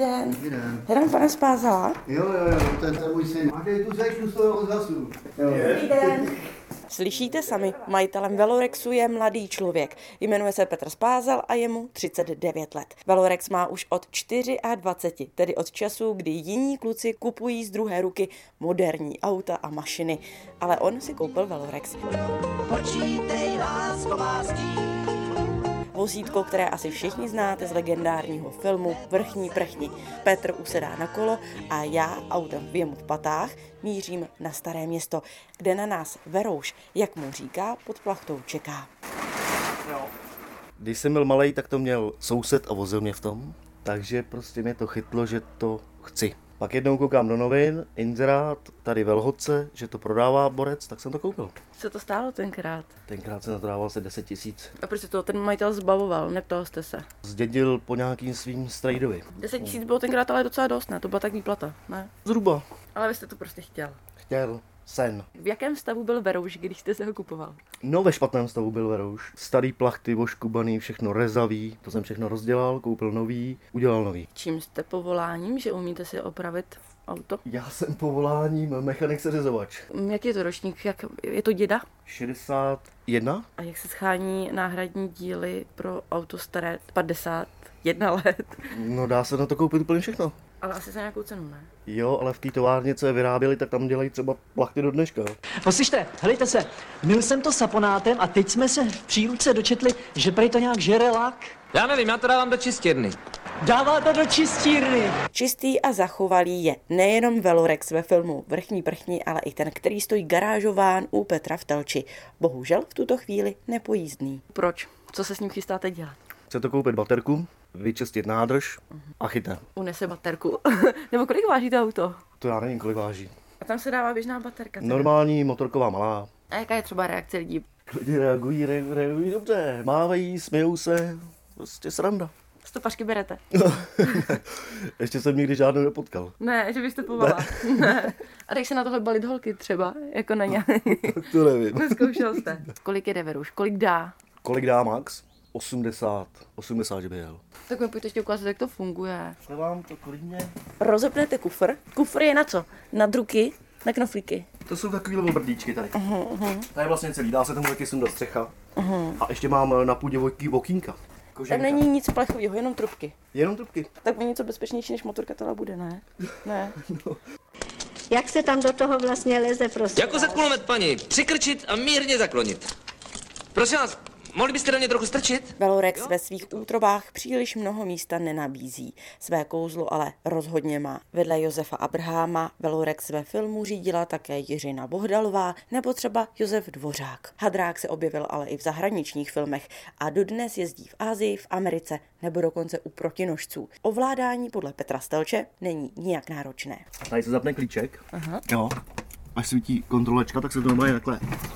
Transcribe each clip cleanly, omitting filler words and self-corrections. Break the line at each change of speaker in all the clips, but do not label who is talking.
den.
Dobrý den.
Hledám pana Spázala.
Jo, to je můj syn. Máte tu zeď z toho rozhlasu.
Dobrý den. Slyšíte sami, majitelem Velorexu je mladý člověk. Jmenuje se Petr Spázal a je mu 39 let. Velorex má už od 24, tedy od času, kdy jiní kluci kupují z druhé ruky moderní auta a mašiny. Ale on si koupil Velorex.
Počítej, lásko má
Vozítko, které asi všichni znáte z legendárního filmu Vrchní prchni. Petr usedá na kolo a já autem v jemu patách mířím na Staré Město, kde na nás Verouš, jak mu říká, pod plachtou čeká.
Když jsem byl malej, tak to měl soused a vozil mě v tom, takže prostě mě to chytlo, že to chci. Pak jednou koukám do novin, inzerát, tady ve Lhotce, že to prodává borec, tak jsem to koupil.
Co to stálo tenkrát?
Tenkrát se na to dával asi 10 000.
A proč se to ten majitel zbavoval? Neptal jste se?
Zdědil po nějakým svým strejdovi.
10 000 bylo tenkrát ale docela dost, ne? To byla tak výplata, ne?
Zhruba.
Ale vy jste to prostě chtěl.
Chtěl. Sen.
V jakém stavu byl Verouš, když jste se ho kupoval?
No ve špatném stavu byl Verouš. Starý plachty, oškubaný, všechno rezavý. To jsem všechno rozdělal, koupil nový, udělal nový.
Čím jste povoláním, že umíte si opravit auto?
Já jsem povoláním mechanik seřizovač.
Jaký je to ročník? Jak je to děda?
61.
A jak se schání náhradní díly pro auto staré 51 let?
No dá se na to koupit úplně všechno.
Ale asi za nějakou cenu, ne?
Jo, ale v té továrně, co je vyráběli, tak tam dělají třeba plachty do dneška.
Poslyšte, helejte se, myl jsem to saponátem a teď jsme se v příručce dočetli, že prej to nějak žere lak.
Já nevím, já to dávám do čistírny.
Dává to do čistírny.
Čistý a zachovalý je nejenom Velorex ve filmu Vrchní prchni, ale i ten, který stojí garážován u Petra v Telči. Bohužel v tuto chvíli nepojízdný. Proč? Co se s ním chystáte dělat?
Chce to koupit baterku, vyčistit nádrž a chytne.
Unese baterku. Nebo kolik váží to auto?
To já nevím, kolik váží.
A tam se dává běžná baterka. Teda.
Normální motorková malá.
A jaká je třeba reakce lidí?
Lidi reagují dobře, mávají, smějou se, prostě sranda.
Stopařky berete?
Ještě jsem nikdy žádnou nepotkal.
Ne, že byste povala. Ne. A dej se na tohle balit holky třeba, jako na ně.
To nevím.
Neskoušel jste. Kolik jede Verouš? Kolik dá?
Kolik dá max? 80, že by jel.
Tak mi pojďte ještě ukázat, jak to funguje.
Se vám to klidně.
Rozepnete kufr. Kufr je na co? Na druky? Na knoflíky?
To jsou takovýhle obrdíčky tady. To je vlastně celý, dá se tomu taky sundat střecha. A ještě mám na půdě okýnka.
Tam není nic plechového, jenom trubky.
Jenom trubky.
Tak není něco bezpečnější, než motorka teda bude, ne? Ne.
No.
Jak se tam do toho vlastně leze, prosím?
Jako za kulomet, paní. Přikrčit a mírně zaklonit. Prosím vás, mohli byste do mě trochu strčit?
Velorex ve svých útrobách příliš mnoho místa nenabízí. Své kouzlo ale rozhodně má. Vedle Josefa Abraháma Velorex ve filmu řídila také Jiřina Bohdalová nebo třeba Josef Dvořák. Hadrák se objevil ale i v zahraničních filmech a dodnes jezdí v Asii, v Americe nebo dokonce u protinožců. Ovládání podle Petra Stelče není nijak náročné.
Tady se zapne klíček.
Aha.
Jo. Až svítí kontrolečka, tak se to normálně takhle.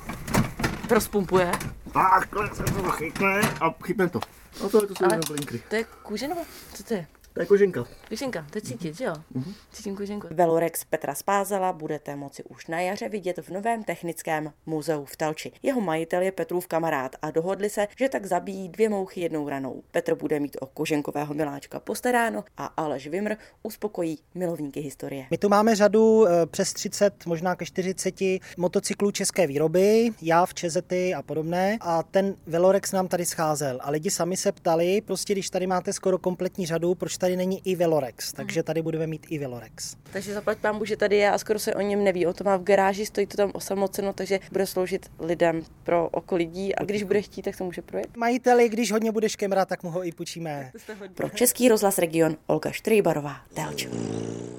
Rozpumpuje.
Takhle se to chytne a chytne to. A to jsou jenom blinkry.
To je kůže nebo co to je?
To je koženka.
Koženka, to je cítit, že jo? Cítím koženku. Velorex Petra Spázala budete moci už na jaře vidět v novém technickém muzeu v Telči. Jeho majitel je Petrův kamarád a dohodli se, že tak zabíjí 2 mouchy jednou ranou. Petr bude mít o koženkového miláčka postaráno a Aleš Vimr uspokojí milovníky historie.
My tu máme řadu přes 30, možná ke 40 motocyklů české výroby, JAV, Čezety a podobné. A ten Velorex nám tady scházel. A lidi sami se ptali, prostě když tady máte skoro kompletní řadu, proč tady není i Velorex, takže tady budeme mít i Velorex.
Takže zaplať pánbůh, že tady je a skoro se o něm neví. On to má v garáži, stojí to tam osamoceno, takže bude sloužit lidem pro okolí a když bude chtít, tak se může projet.
Majiteli, když hodně bude škemrat, tak mu ho i půjčíme.
Pro Český rozhlas Region Olga Štrejbarová, Telč.